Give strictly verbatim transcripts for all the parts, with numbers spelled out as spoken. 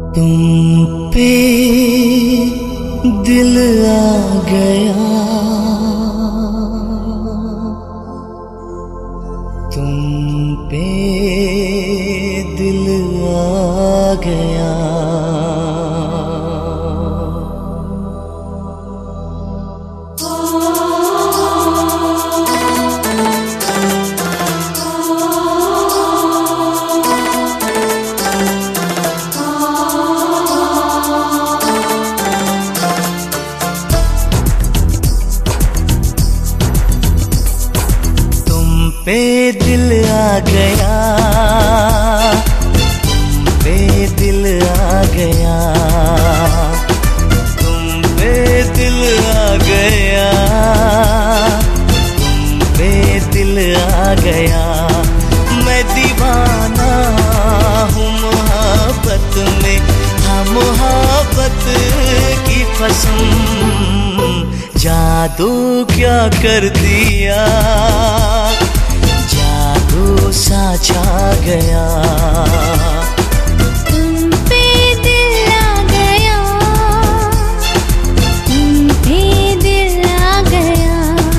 तुम पे दिल आ गया, तुम पे दिल आ गया। पे दिल आ गया, तुम पे दिल आ गया, तुम पे दिल आ गया, तुम पे दिल आ गया। मैं दीवाना हूँ मोहब्बत में, हाँ मोहब्बत की कसम। जादू क्या कर दिया, जादू सा छा गया। तुम पे दिल आ गया, तुम पे दिल आ गया।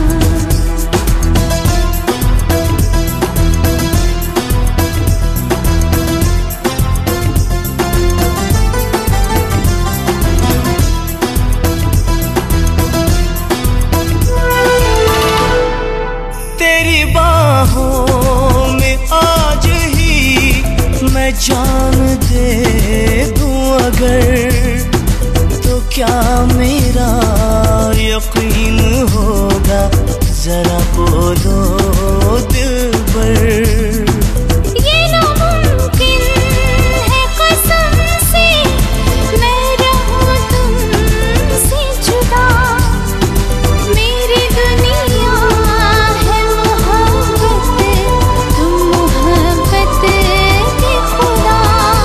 तेरी बाहों में आज ही मैं जान दे दूं अगर, तो क्या मेरा यकीन होगा, जरा बोलो दिलबर। ये नामुमकिन है कसम से, मैं रहूं तुमसे जुदा। मेरी दुनिया है मोहब्बत, तुम मोहब्बत के खुदा।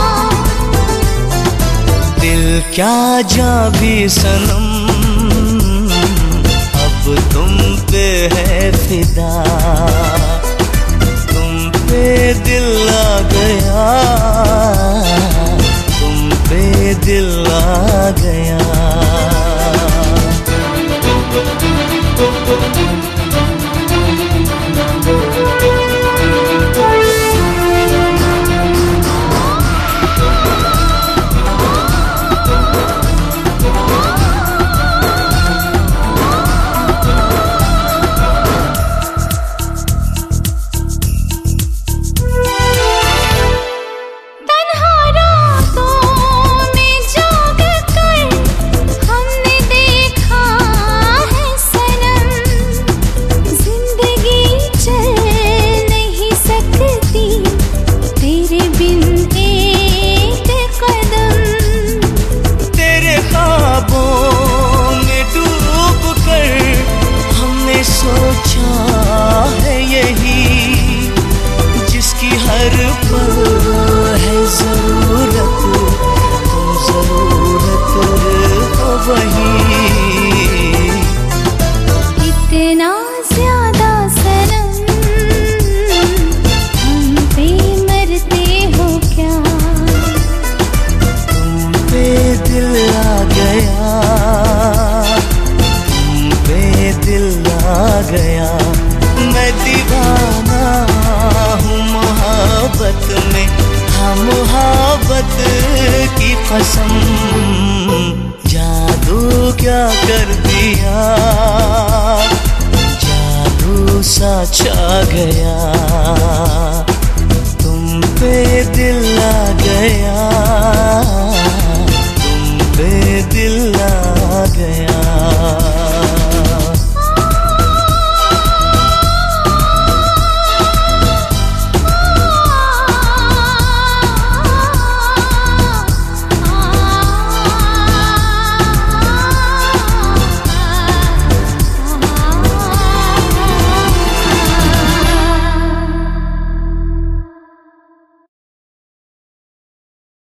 दिल क्या जा भी सनम, अब तुम पे है फिदा। तुम पे दिल आ गया, तुम पे दिल आ गया। सोचा है यही, जिसकी हर पल है जरूरत, तुम जरूरत हो वही। इतना ज्यादा सनम हम पे मरते हो क्या? तुम पे दिल आ गया, तुम पे दिल आ गया। मैं दीवाना हूँ मोहब्बत में, हाँ मोहब्बत की कसम। जादू क्या कर दिया, जादू सा छा गया। तुम पे दिल आ गया, तुम पे दिल आ गया।